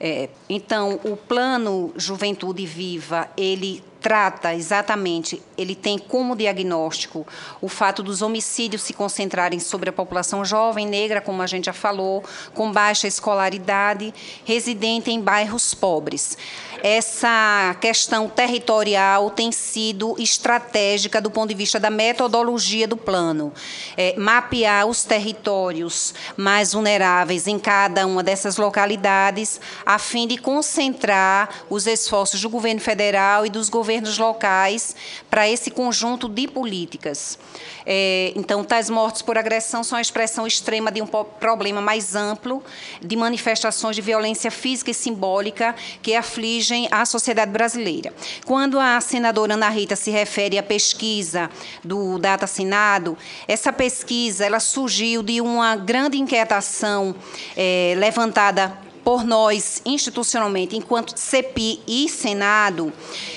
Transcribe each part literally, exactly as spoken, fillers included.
É, então, o Plano Juventude Viva, ele trata exatamente, ele tem como diagnóstico o fato dos homicídios se concentrarem sobre a população jovem, negra, como a gente já falou, com baixa escolaridade, residente em bairros pobres. Essa questão territorial tem sido estratégica do ponto de vista da metodologia do plano. É, mapear os territórios mais vulneráveis em cada uma dessas localidades, a fim de concentrar os esforços do governo federal e dos governos governos locais para esse conjunto de políticas. É, então, tais mortes por agressão são a expressão extrema de um problema mais amplo de manifestações de violência física e simbólica que afligem a sociedade brasileira. Quando a senadora Ana Rita se refere à pesquisa do Data Senado, essa pesquisa ela surgiu de uma grande inquietação é, levantada por nós, institucionalmente, enquanto C P I e Senado,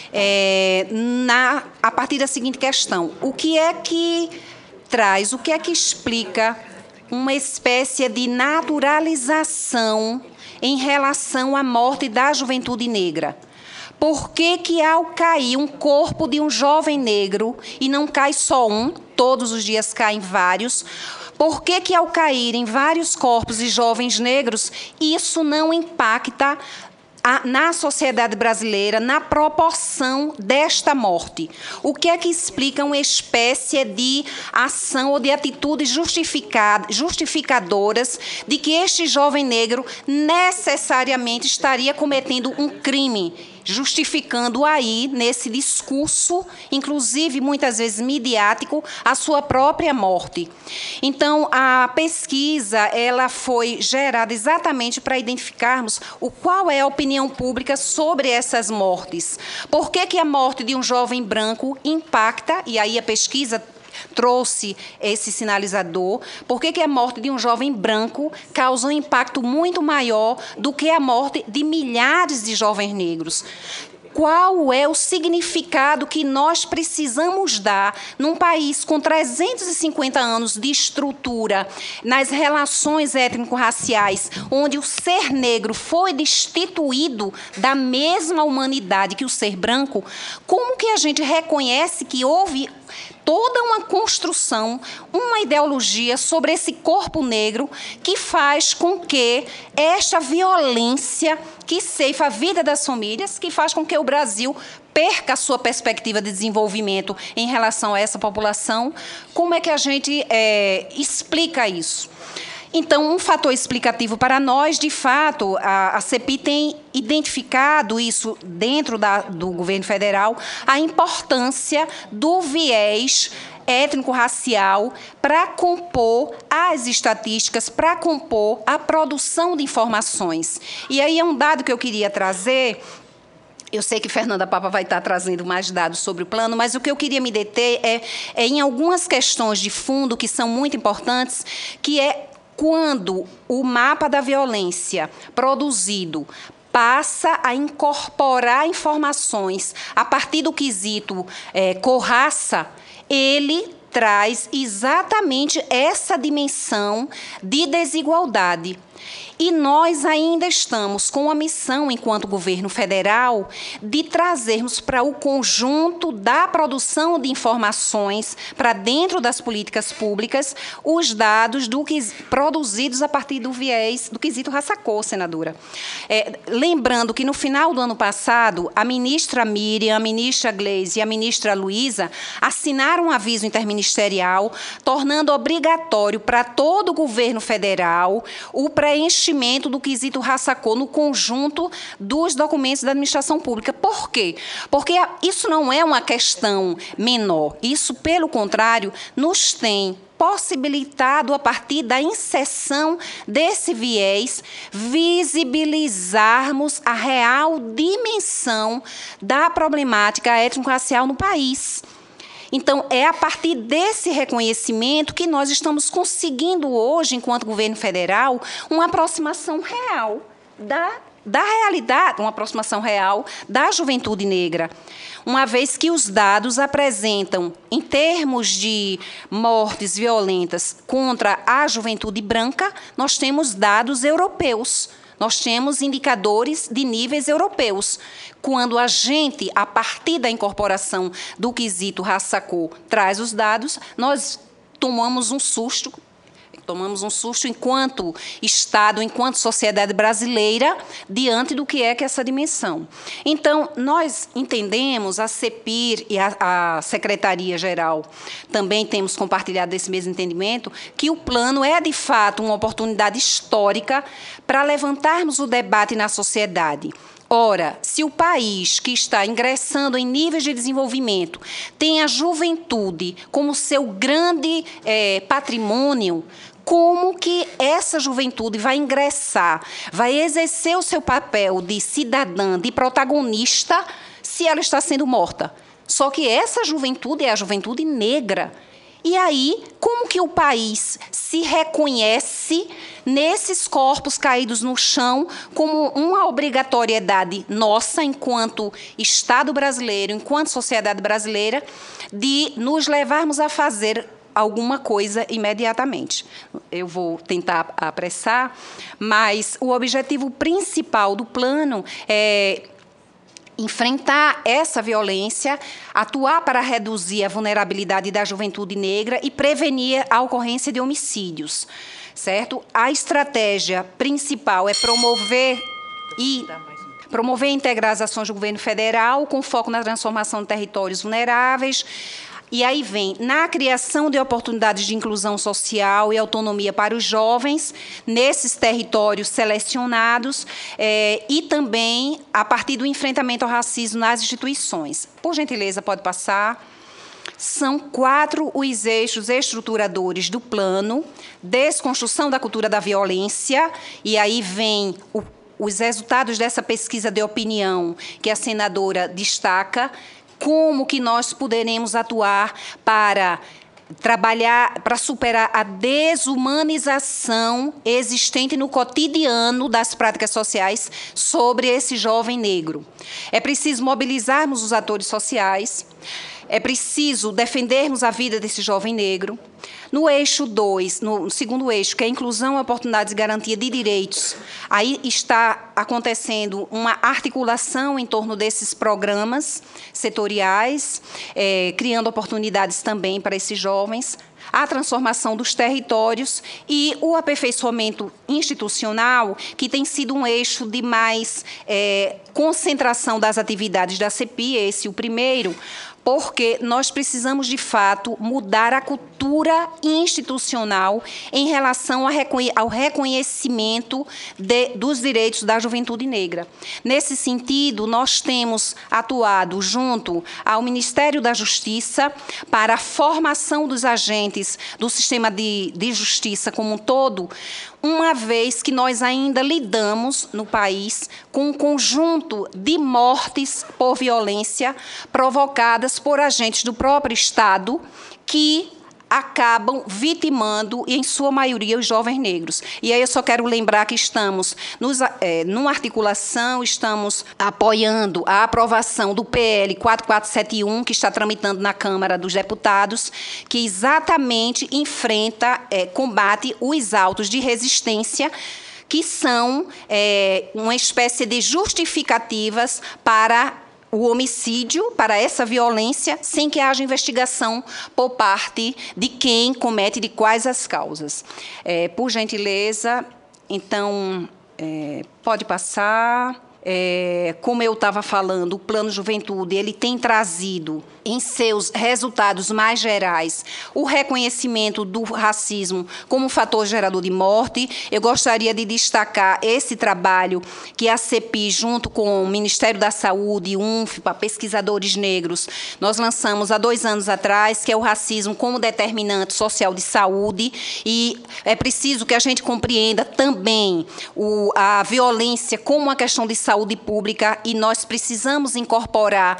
é, na, a partir da seguinte questão: o que é que traz, o que é que explica uma espécie de naturalização em relação à morte da juventude negra? Por que que, ao cair um corpo de um jovem negro, e não cai só um, todos os dias caem vários, por que que, ao caírem vários corpos de jovens negros, isso não impacta a, na sociedade brasileira, na proporção desta morte? O que é que explica uma espécie de ação ou de atitudes justificadoras de que este jovem negro necessariamente estaria cometendo um crime, justificando aí, nesse discurso, inclusive muitas vezes midiático, a sua própria morte? Então, a pesquisa ela foi gerada exatamente para identificarmos o qual é a opinião pública sobre essas mortes. Por que que a morte de um jovem branco impacta, e aí a pesquisa trouxe esse sinalizador, por que que a morte de um jovem branco causa um impacto muito maior do que a morte de milhares de jovens negros? Qual é o significado que nós precisamos dar num país com trezentos e cinquenta anos de estrutura nas relações étnico-raciais, onde o ser negro foi destituído da mesma humanidade que o ser branco? Como que a gente reconhece que houve toda uma construção, uma ideologia sobre esse corpo negro que faz com que esta violência que ceifa a vida das famílias, que faz com que o Brasil perca a sua perspectiva de desenvolvimento em relação a essa população? Como é que a gente é, explica isso? Então, um fator explicativo para nós, de fato, a, a C P I tem identificado isso dentro da, do governo federal, a importância do viés étnico-racial para compor as estatísticas, para compor a produção de informações. E aí é um dado que eu queria trazer. Eu sei que Fernanda Papa vai estar trazendo mais dados sobre o plano, mas o que eu queria me deter é, é em algumas questões de fundo que são muito importantes, que é quando o mapa da violência produzido passa a incorporar informações a partir do quesito é, cor-raça, ele traz exatamente essa dimensão de desigualdade. E nós ainda estamos com a missão, enquanto governo federal, de trazermos para o conjunto da produção de informações, para dentro das políticas públicas, os dados do que, produzidos a partir do viés, do quesito raça-cor, senadora. É, lembrando que, no final do ano passado, a ministra Miriam, a ministra Gleisi e a ministra Luísa assinaram um aviso interministerial, tornando obrigatório para todo o governo federal o preenchimento do quesito raça-cor no conjunto dos documentos da administração pública. Por quê? Porque isso não é uma questão menor. Isso, pelo contrário, nos tem possibilitado, a partir da inserção desse viés, visibilizarmos a real dimensão da problemática étnico-racial no país. Então, é a partir desse reconhecimento que nós estamos conseguindo hoje, enquanto governo federal, uma aproximação real da, da realidade, uma aproximação real da juventude negra, uma vez que os dados apresentam, em termos de mortes violentas contra a juventude branca, nós temos dados europeus. Nós temos indicadores de níveis europeus. Quando a gente, a partir da incorporação do quesito raça-cor, traz os dados, nós tomamos um susto, tomamos um susto enquanto Estado, enquanto sociedade brasileira, diante do que é que é essa dimensão. Então, nós entendemos, a CEPIR e a, a Secretaria-Geral também temos compartilhado desse mesmo entendimento, que o plano é, de fato, uma oportunidade histórica para levantarmos o debate na sociedade. Ora, se o país que está ingressando em níveis de desenvolvimento tem a juventude como seu grande é, patrimônio, como que essa juventude vai ingressar, vai exercer o seu papel de cidadã, de protagonista, se ela está sendo morta? Só que essa juventude é a juventude negra. E aí, como que o país se reconhece nesses corpos caídos no chão como uma obrigatoriedade nossa, enquanto Estado brasileiro, enquanto sociedade brasileira, de nos levarmos a fazer alguma coisa imediatamente? Eu vou tentar apressar, mas o objetivo principal do plano é enfrentar essa violência, atuar para reduzir a vulnerabilidade da juventude negra e prevenir a ocorrência de homicídios, certo? A estratégia principal é promover e promover e integrar as ações do governo federal com foco na transformação de territórios vulneráveis. E aí vem na criação de oportunidades de inclusão social e autonomia para os jovens nesses territórios selecionados é, e também a partir do enfrentamento ao racismo nas instituições. Por gentileza, pode passar. São quatro os eixos estruturadores do plano: desconstrução da cultura da violência, e aí vem o os resultados dessa pesquisa de opinião que a senadora destaca, como que nós poderemos atuar para trabalhar, para superar a desumanização existente no cotidiano das práticas sociais sobre esse jovem negro. É preciso mobilizarmos os atores sociais, é preciso defendermos a vida desse jovem negro. No eixo dois, no segundo eixo, que é a inclusão, oportunidades e garantia de direitos, aí está acontecendo uma articulação em torno desses programas setoriais, é, criando oportunidades também para esses jovens, a transformação dos territórios e o aperfeiçoamento institucional, que tem sido um eixo de mais é, concentração das atividades da CEPI, esse o primeiro, porque nós precisamos, de fato, mudar a cultura institucional em relação ao reconhecimento de, dos direitos da juventude negra. Nesse sentido, nós temos atuado junto ao Ministério da Justiça para a formação dos agentes do sistema de, de justiça como um todo, uma vez que nós ainda lidamos no país com um conjunto de mortes por violência provocadas por agentes do próprio Estado que acabam vitimando, e em sua maioria, os jovens negros. E aí eu só quero lembrar que estamos, nos, é, numa articulação, estamos apoiando a aprovação do P L quatro quatro sete um, que está tramitando na Câmara dos Deputados, que exatamente enfrenta, é, combate os autos de resistência, que são é, uma espécie de justificativas para o homicídio, para essa violência, sem que haja investigação por parte de quem comete, de quais as causas. É, por gentileza, então, é, pode passar. É, como eu estava falando, o Plano Juventude ele tem trazido em seus resultados mais gerais o reconhecimento do racismo como fator gerador de morte. Eu gostaria de destacar esse trabalho que a CEPI, junto com o Ministério da Saúde, UNFPA, pesquisadores negros, nós lançamos há dois anos atrás, que é o racismo como determinante social de saúde, e é preciso que a gente compreenda também o, a violência como uma questão de saúde saúde pública, e nós precisamos incorporar,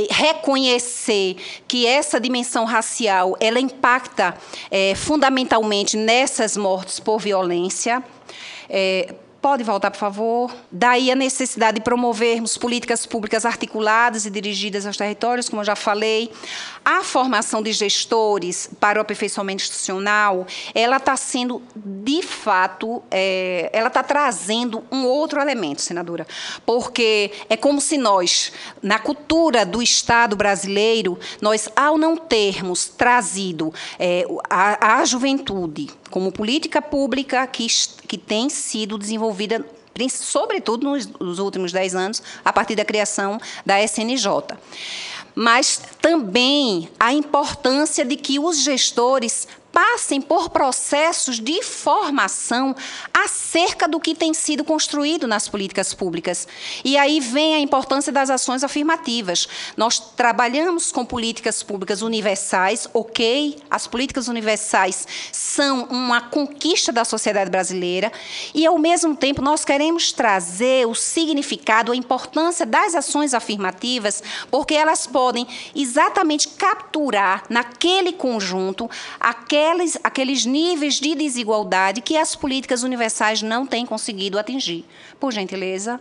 reconhecer que essa dimensão racial ela impacta é, fundamentalmente nessas mortes por violência. É, Pode voltar, por favor? Daí a necessidade de promovermos políticas públicas articuladas e dirigidas aos territórios, como eu já falei. A formação de gestores para o aperfeiçoamento institucional, ela está sendo, de fato, é, ela está trazendo um outro elemento, senadora, porque é como se nós, na cultura do Estado brasileiro, nós, ao não termos trazido é, a, a juventude como política pública que, que tem sido desenvolvida, sobretudo nos, nos últimos dez anos, a partir da criação da S N J. Mas também a importância de que os gestores passem por processos de formação acerca do que tem sido construído nas políticas públicas. E aí vem a importância das ações afirmativas. Nós trabalhamos com políticas públicas universais, ok, as políticas universais são uma conquista da sociedade brasileira, e, ao mesmo tempo, nós queremos trazer o significado, a importância das ações afirmativas, porque elas podem exatamente capturar, naquele conjunto, aquele Aqueles, aqueles níveis de desigualdade que as políticas universais não têm conseguido atingir. Por gentileza.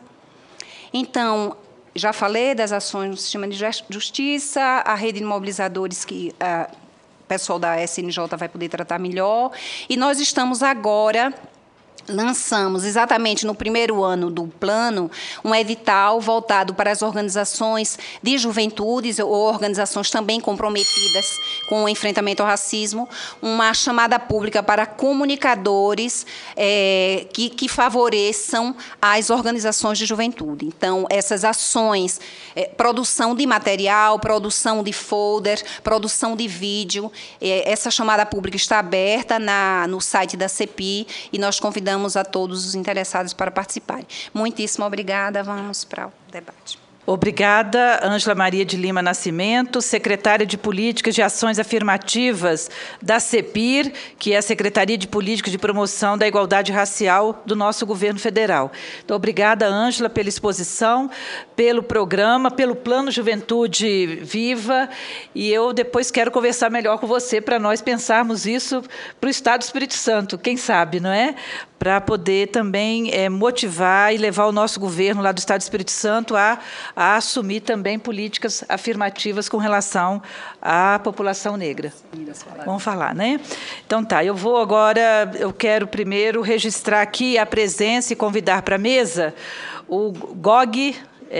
Então, já falei das ações no sistema de justiça, a rede de mobilizadores que uh, o pessoal da S N J vai poder tratar melhor, e nós estamos agora... lançamos, exatamente no primeiro ano do plano, um edital voltado para as organizações de juventudes ou organizações também comprometidas com o enfrentamento ao racismo, uma chamada pública para comunicadores é, que, que favoreçam as organizações de juventude. Então, essas ações, é, produção de material, produção de folder, produção de vídeo, é, essa chamada pública está aberta na, no site da C E P I e nós convidamos a todos os interessados para participarem. Muitíssimo obrigada. Vamos para o debate. Obrigada, Ângela Maria de Lima Nascimento, secretária de Políticas de Ações Afirmativas da CEPIR, que é a Secretaria de Políticas de Promoção da Igualdade Racial do nosso governo federal. Então, obrigada, Ângela, pela exposição, pelo programa, pelo Plano Juventude Viva, e eu depois quero conversar melhor com você para nós pensarmos isso para o Estado do Espírito Santo, quem sabe, não é? Para poder também é, motivar e levar o nosso governo lá do Estado do Espírito Santo a, a assumir também políticas afirmativas com relação à população negra. Vamos falar, né? Então tá, eu vou agora, eu quero primeiro registrar aqui a presença e convidar para a mesa o Gog,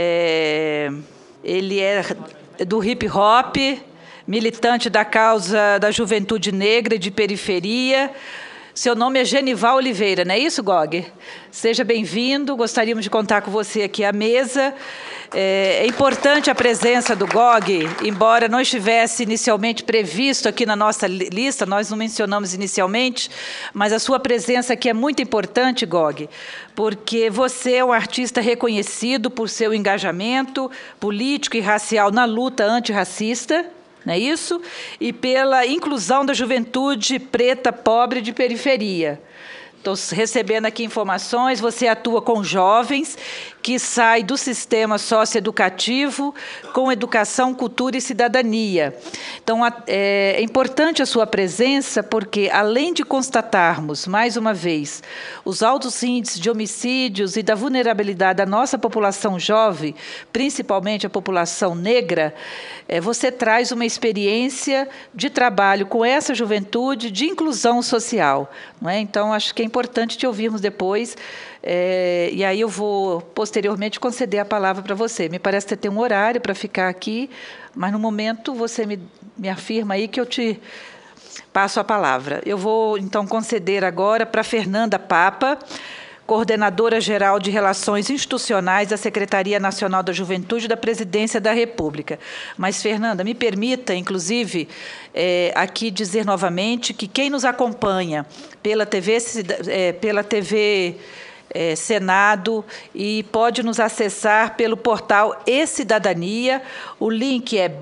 é, ele é do hip hop, militante da causa da juventude negra e de periferia. Seu nome é Genival Oliveira, não é isso, Gog? Seja bem-vindo, gostaríamos de contar com você aqui à mesa. É, é importante a presença do Gog, embora não estivesse inicialmente previsto aqui na nossa lista, nós não mencionamos inicialmente, mas a sua presença aqui é muito importante, Gog, porque você é um artista reconhecido por seu engajamento político e racial na luta antirracista, não é isso? E pela inclusão da juventude preta, pobre de periferia. Estou recebendo aqui informações, você atua com jovens que saem do sistema socioeducativo com educação, cultura e cidadania. Então, é importante a sua presença porque, além de constatarmos, mais uma vez, os altos índices de homicídios e da vulnerabilidade da nossa população jovem, principalmente a população negra, você traz uma experiência de trabalho com essa juventude de inclusão social. Não é? Então, acho que é importante te ouvirmos depois, é, e aí eu vou, posteriormente, conceder a palavra para você. Me parece que você tem um horário para ficar aqui, mas, no momento, você me, me afirma aí que eu te passo a palavra. Eu vou, então, conceder agora para Fernanda Papa, coordenadora-geral de Relações Institucionais da Secretaria Nacional da Juventude da Presidência da República. Mas, Fernanda, me permita, inclusive, é, aqui dizer novamente que quem nos acompanha pela T V, é, pela T V é, Senado e pode nos acessar pelo portal E-Cidadania, o link é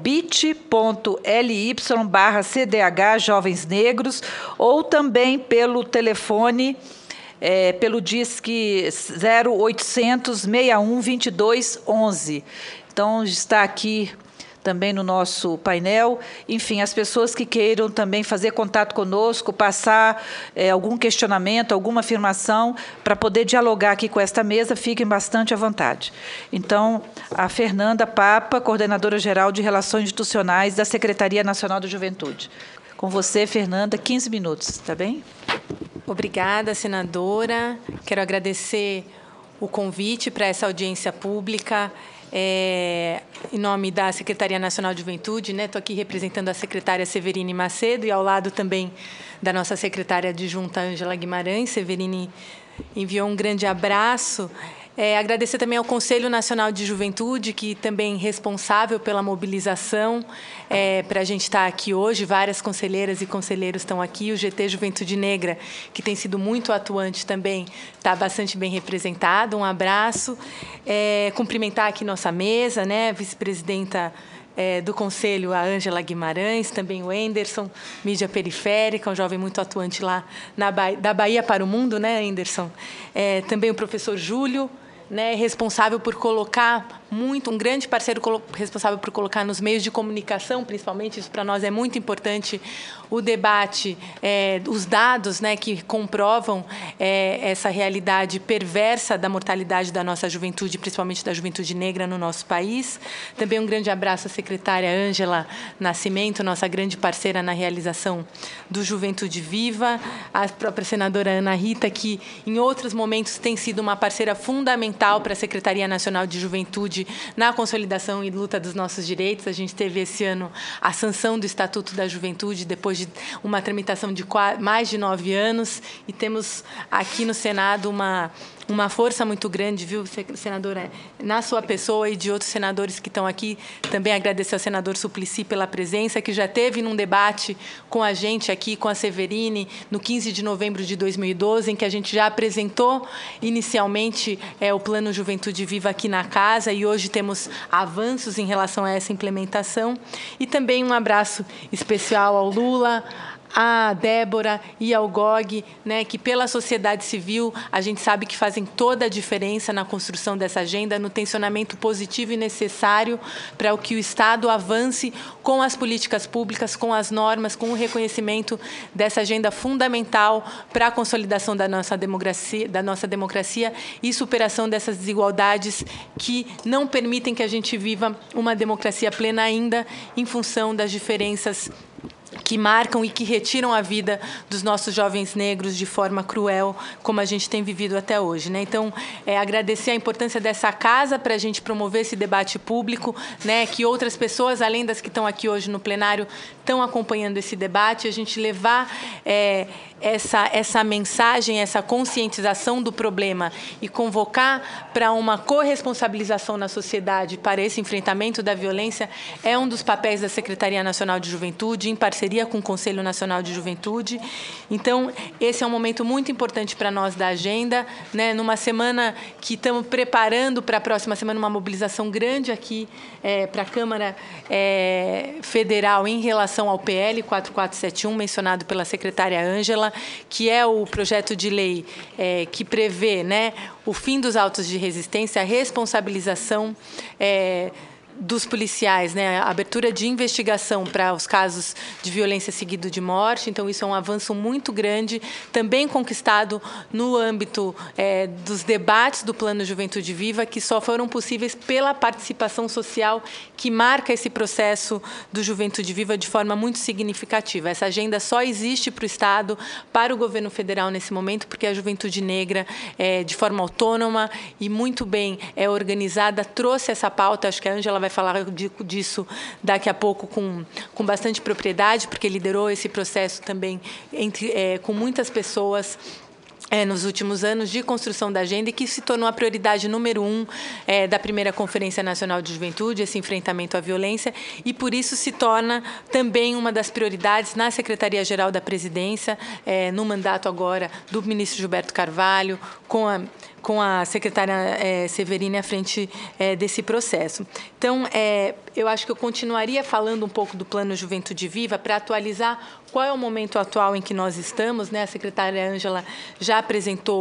bit.ly barra CDH Jovens Negros, ou também pelo telefone É, pelo Disque zero oitocentos, sessenta e um, vinte e dois, onze. Então, está aqui também no nosso painel. Enfim, as pessoas que queiram também fazer contato conosco, passar é, algum questionamento, alguma afirmação, para poder dialogar aqui com esta mesa, fiquem bastante à vontade. Então, a Fernanda Papa, coordenadora-geral de Relações Institucionais da Secretaria Nacional da Juventude. Com você, Fernanda, quinze minutos, está bem? Obrigada, senadora. Quero agradecer o convite para essa audiência pública. É, em nome da Secretaria Nacional de Juventude, né? Estou aqui representando a secretária Severine Macedo e ao lado também da nossa secretária adjunta Ângela Guimarães. Severine enviou um grande abraço. É, agradecer também ao Conselho Nacional de Juventude, que também é responsável pela mobilização é, para a gente estar aqui hoje. Várias conselheiras e conselheiros estão aqui. O G T Juventude Negra, que tem sido muito atuante também, está bastante bem representado. Um abraço. É, cumprimentar aqui nossa mesa, né? Vice-presidenta É, do Conselho, a Ângela Guimarães, também o Enderson, mídia periférica, um jovem muito atuante lá na Bahia, da Bahia para o mundo, né, Enderson? É, também o professor Júlio, né, responsável por colocar muito, um grande parceiro responsável por colocar nos meios de comunicação, principalmente, isso para nós é muito importante, o debate, é, os dados, né, que comprovam é, essa realidade perversa da mortalidade da nossa juventude, principalmente da juventude negra no nosso país. Também um grande abraço à secretária Ângela Nascimento, nossa grande parceira na realização do Juventude Viva, a própria senadora Ana Rita, que em outros momentos tem sido uma parceira fundamental para a Secretaria Nacional de Juventude na consolidação e luta dos nossos direitos. A gente teve esse ano a sanção do Estatuto da Juventude, depois de uma tramitação de mais de nove anos, e temos aqui no Senado uma, uma força muito grande, viu, senadora, na sua pessoa e de outros senadores que estão aqui. Também agradecer ao senador Suplicy pela presença, que já teve num debate com a gente aqui, com a Severine, no quinze de novembro de dois mil e doze, em que a gente já apresentou inicialmente é, o Plano Juventude Viva aqui na casa, e hoje temos avanços em relação a essa implementação. E também um abraço especial ao Lula, a Débora e ao G O G, né, que pela sociedade civil a gente sabe que fazem toda a diferença na construção dessa agenda, no tensionamento positivo e necessário para que o Estado avance com as políticas públicas, com as normas, com o reconhecimento dessa agenda fundamental para a consolidação da nossa democracia, da nossa democracia e superação dessas desigualdades que não permitem que a gente viva uma democracia plena ainda, em função das diferenças que marcam e que retiram a vida dos nossos jovens negros de forma cruel, como a gente tem vivido até hoje, né? Então, é, agradecer a importância dessa casa para a gente promover esse debate público, né? Que outras pessoas, além das que estão aqui hoje no plenário, estão acompanhando esse debate, a gente levar é, essa, essa mensagem, essa conscientização do problema e convocar para uma corresponsabilização na sociedade para esse enfrentamento da violência é um dos papéis da Secretaria Nacional de Juventude, em parceria com o Conselho Nacional de Juventude. Então, esse é um momento muito importante para nós da agenda, né? Numa semana que estamos preparando para a próxima semana uma mobilização grande aqui é, para a Câmara é, Federal em relação ao P L quatro quatro sete um, mencionado pela secretária Ângela, que é o projeto de lei é, que prevê, né, o fim dos autos de resistência, a responsabilização é, dos policiais, né, a abertura de investigação para os casos de violência seguido de morte. Então, isso é um avanço muito grande, também conquistado no âmbito é, dos debates do Plano Juventude Viva, que só foram possíveis pela participação social que marca esse processo do Juventude Viva de forma muito significativa. Essa agenda só existe para o Estado, para o governo federal nesse momento, porque a juventude negra, é, de forma autônoma e muito bem é, organizada, trouxe essa pauta. Acho que a Ângela vai falar disso daqui a pouco com, com bastante propriedade, porque liderou esse processo também entre, é, com muitas pessoas É, nos últimos anos de construção da agenda, e que se tornou a prioridade número um é, da primeira Conferência Nacional de Juventude, esse enfrentamento à violência, e por isso se torna também uma das prioridades na Secretaria-Geral da Presidência, é, no mandato agora do ministro Gilberto Carvalho, com a com a secretária é, Severine à frente é, desse processo. Então, é, eu acho que eu continuaria falando um pouco do Plano Juventude Viva para atualizar qual é o momento atual em que nós estamos, né? A secretária Ângela já apresentou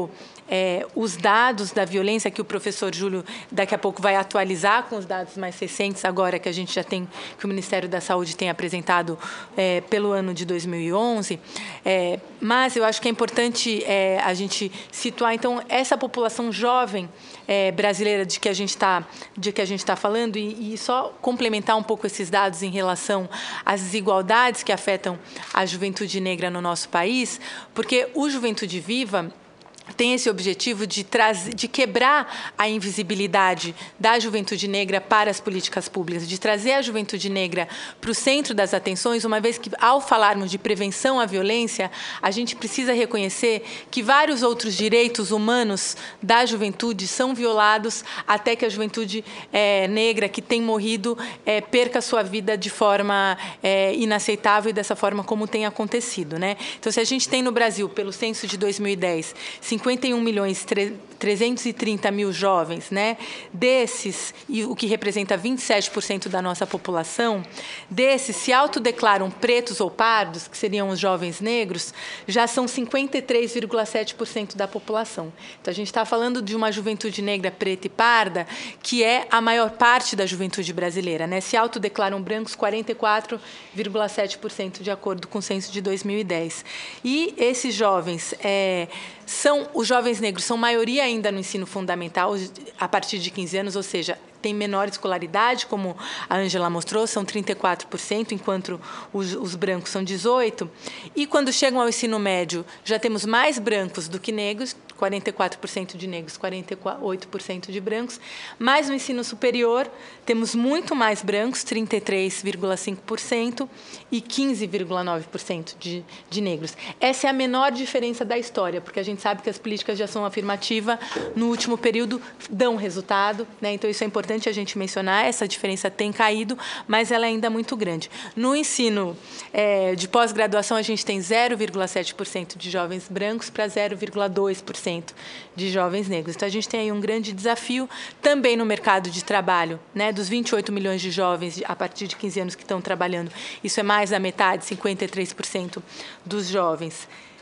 é, os dados da violência, que o professor Júlio daqui a pouco vai atualizar com os dados mais recentes, agora que a gente já tem, que o Ministério da Saúde tem apresentado é, pelo ano de dois mil e onze. É, mas eu acho que é importante é, a gente situar, então, essa população jovem é, brasileira de que a gente está de que a gente está falando, e, e só complementar um pouco esses dados em relação às desigualdades que afetam a juventude negra no nosso país, porque o Juventude Viva tem esse objetivo de, trazer, de quebrar a invisibilidade da juventude negra para as políticas públicas, de trazer a juventude negra para o centro das atenções, uma vez que, ao falarmos de prevenção à violência, a gente precisa reconhecer que vários outros direitos humanos da juventude são violados até que a juventude é, negra que tem morrido é, perca sua vida de forma é, inaceitável e dessa forma como tem acontecido, né? Então, se a gente tem no Brasil, pelo censo de dois mil e dez, cinquenta e um milhões trezentos e trinta mil jovens, né? Desses, e o que representa vinte e sete por cento da nossa população, desses se autodeclaram pretos ou pardos, que seriam os jovens negros, já são cinquenta e três vírgula sete por cento da população. Então, a gente está falando de uma juventude negra preta e parda, que é a maior parte da juventude brasileira, né? Se autodeclaram brancos quarenta e quatro vírgula sete por cento, de acordo com o censo de dois mil e dez. E esses jovens é, são os jovens negros são maioria ainda no ensino fundamental a partir de quinze anos, ou seja, tem menor escolaridade, como a Ângela mostrou, são trinta e quatro por cento, enquanto os, os brancos são dezoito por cento. E quando chegam ao ensino médio, já temos mais brancos do que negros, quarenta e quatro por cento de negros, quarenta e oito por cento de brancos. Mas no ensino superior, temos muito mais brancos, trinta e três vírgula cinco por cento, e quinze vírgula nove por cento de, de negros. Essa é a menor diferença da história, porque a gente sabe que as políticas de ação afirmativa, no último período, dão resultado, né? Então, isso é importante a gente mencionar, essa diferença tem caído, mas ela é ainda muito grande. No ensino é, de pós-graduação, a gente tem zero vírgula sete por cento de jovens brancos para zero vírgula dois por cento de jovens negros. Então, a gente tem aí um grande desafio também no mercado de trabalho, né? Dos vinte e oito milhões de jovens a partir de quinze anos que estão trabalhando, isso é mais da metade, cinquenta e três por cento dos jovens.